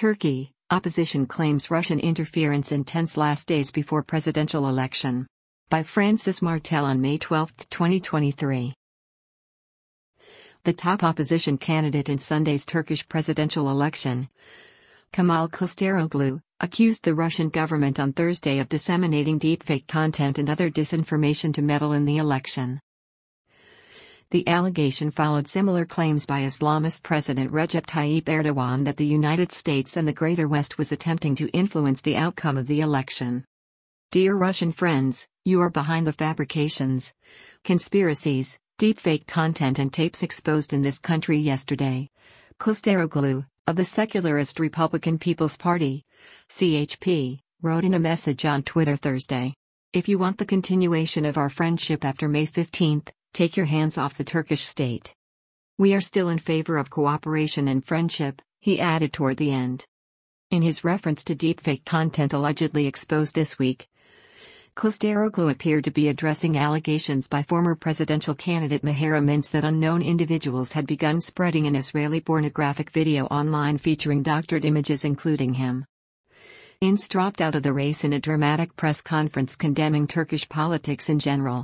Turkey, opposition claims Russian interference in tense last days before presidential election. By Francis Martel on May 12, 2023. The top opposition candidate in Sunday's Turkish presidential election, Kemal Kılıçdaroğlu, accused the Russian government on Thursday of disseminating deepfake content and other disinformation to meddle in the election. The allegation followed similar claims by Islamist President Recep Tayyip Erdogan that the United States and the Greater West was attempting to influence the outcome of the election. Dear Russian friends, you are behind the fabrications, conspiracies, deepfake content and tapes exposed in this country yesterday. Kılıçdaroğlu, of the Secularist Republican People's Party, CHP, wrote in a message on Twitter Thursday. If you want the continuation of our friendship after May 15, take your hands off the Turkish state. We are still in favor of cooperation and friendship, he added toward the end. In his reference to deepfake content allegedly exposed this week, Kılıçdaroğlu appeared to be addressing allegations by former presidential candidate Mahir Mintz that unknown individuals had begun spreading an Israeli pornographic video online featuring doctored images including him. Mintz dropped out of the race in a dramatic press conference condemning Turkish politics in general.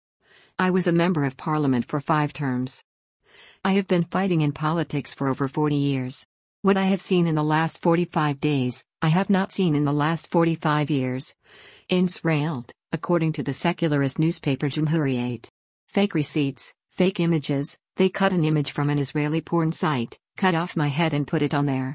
I was a member of parliament for 5 terms. I have been fighting in politics for over 40 years. What I have seen in the last 45 days, I have not seen in the last 45 years. Mintz railed, according to the secularist newspaper Cumhuriyet. Fake receipts, fake images, they cut an image from an Israeli porn site, cut off my head and put it on there.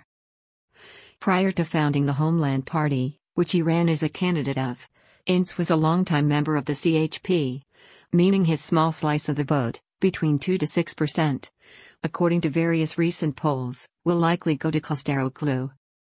Prior to founding the Homeland Party, which he ran as a candidate of, Mintz was a longtime member of the CHP, meaning his small slice of the vote, between 2 to 6%, according to various recent polls, will likely go to Kılıçdaroğlu.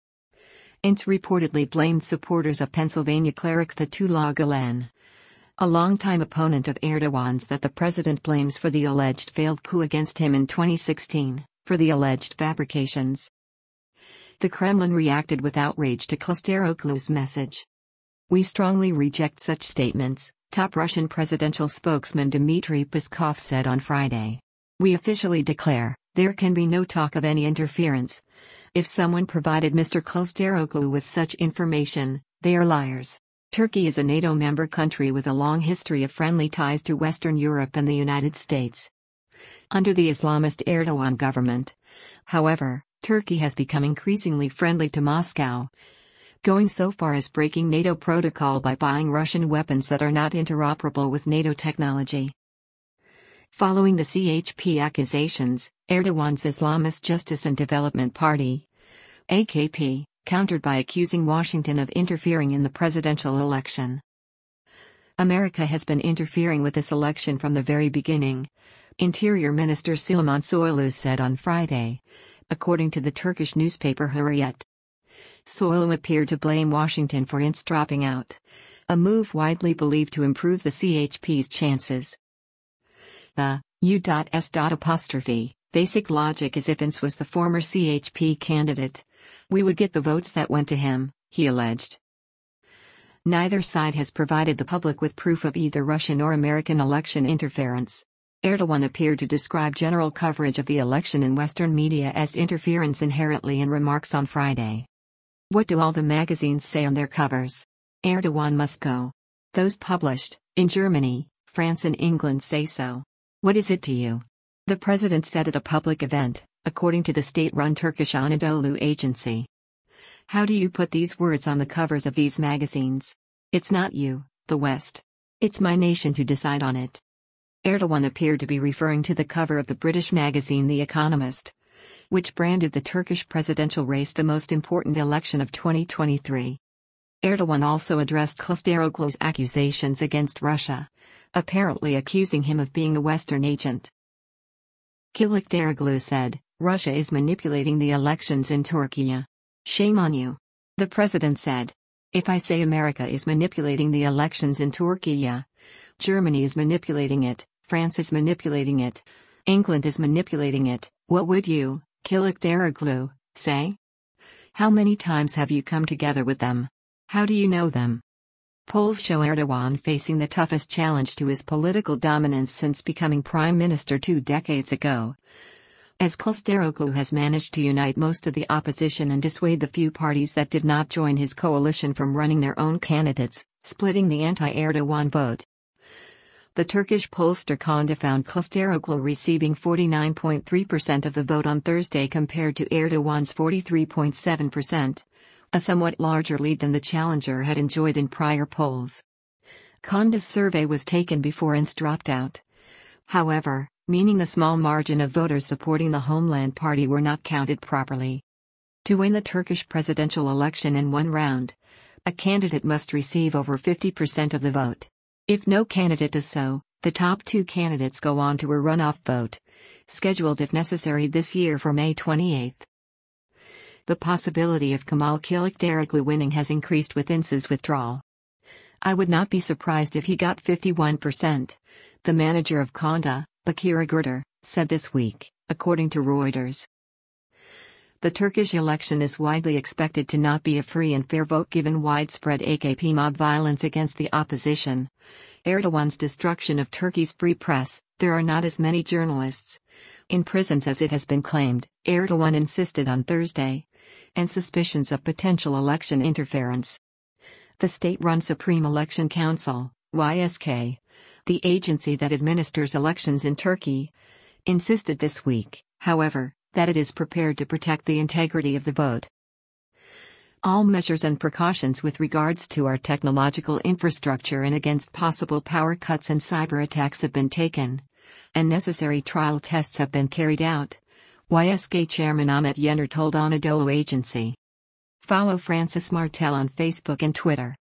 Mintz reportedly blamed supporters of Pennsylvania cleric Fethullah Gulen, a longtime opponent of Erdogan's, that the president blames for the alleged failed coup against him in 2016, for the alleged fabrications. The Kremlin reacted with outrage to Kılıçdaroğlu's message. We strongly reject such statements, top Russian presidential spokesman Dmitry Peskov said on Friday. We officially declare, there can be no talk of any interference. If someone provided Mr. Kılıçdaroğlu with such information, they are liars. Turkey is a NATO member country with a long history of friendly ties to Western Europe and the United States. Under the Islamist Erdogan government, however, Turkey has become increasingly friendly to Moscow, going so far as breaking NATO protocol by buying Russian weapons that are not interoperable with NATO technology. Following the CHP accusations, Erdogan's Islamist Justice and Development Party, AKP, countered by accusing Washington of interfering in the presidential election. America has been interfering with this election from the very beginning, Interior Minister Süleyman Soylu said on Friday, according to the Turkish newspaper Hürriyet. Soylu appeared to blame Washington for Mintz dropping out, a move widely believed to improve the CHP's chances. The U.S. Basic logic is if Mintz was the former CHP candidate, we would get the votes that went to him, he alleged. Neither side has provided the public with proof of either Russian or American election interference. Erdogan appeared to describe general coverage of the election in Western media as interference inherently in remarks on Friday. What do all the magazines say on their covers? Erdogan must go. Those published in Germany, France and England say so. What is it to you? The president said at a public event, according to the state-run Turkish Anadolu agency. How do you put these words on the covers of these magazines? It's not you, the West. It's my nation to decide on it. Erdogan appeared to be referring to the cover of the British magazine The Economist, which branded the Turkish presidential race the most important election of 2023. Erdogan also addressed Kılıçdaroğlu's accusations against Russia, apparently accusing him of being a Western agent. Kılıçdaroğlu said, Russia is manipulating the elections in Turkey. Shame on you. The president said. If I say America is manipulating the elections in Turkey, Germany is manipulating it, France is manipulating it, England is manipulating it, what would you, Kılıçdaroğlu, say? How many times have you come together with them? How do you know them? Polls show Erdogan facing the toughest challenge to his political dominance since becoming prime minister 2 decades ago, as Kılıçdaroğlu has managed to unite most of the opposition and dissuade the few parties that did not join his coalition from running their own candidates, splitting the anti-Erdogan vote. The Turkish pollster Konda found Kılıçdaroğlu receiving 49.3% of the vote on Thursday compared to Erdogan's 43.7%, a somewhat larger lead than the challenger had enjoyed in prior polls. Konda's survey was taken before Ince dropped out. However, meaning the small margin of voters supporting the Homeland Party were not counted properly. To win the Turkish presidential election in one round, a candidate must receive over 50% of the vote. If no candidate does so, the top two candidates go on to a runoff vote, scheduled if necessary this year for May 28. The possibility of Kemal Kılıçdaroğlu winning has increased with Ince's withdrawal. "I would not be surprised if he got 51%, the manager of Konda, Bakir Gürder, said this week, according to Reuters. The Turkish election is widely expected to not be a free and fair vote given widespread AKP mob violence against the opposition, Erdogan's destruction of Turkey's free press, there are not as many journalists in prisons as it has been claimed, Erdogan insisted on Thursday, and suspicions of potential election interference. The state-run Supreme Election Council, YSK, the agency that administers elections in Turkey, insisted this week, however, that it is prepared to protect the integrity of the vote. All measures and precautions with regards to our technological infrastructure and against possible power cuts and cyber attacks have been taken, and necessary trial tests have been carried out, YSK Chairman Ahmet Yener told Anadolu Agency. Follow Francis Martel on Facebook and Twitter.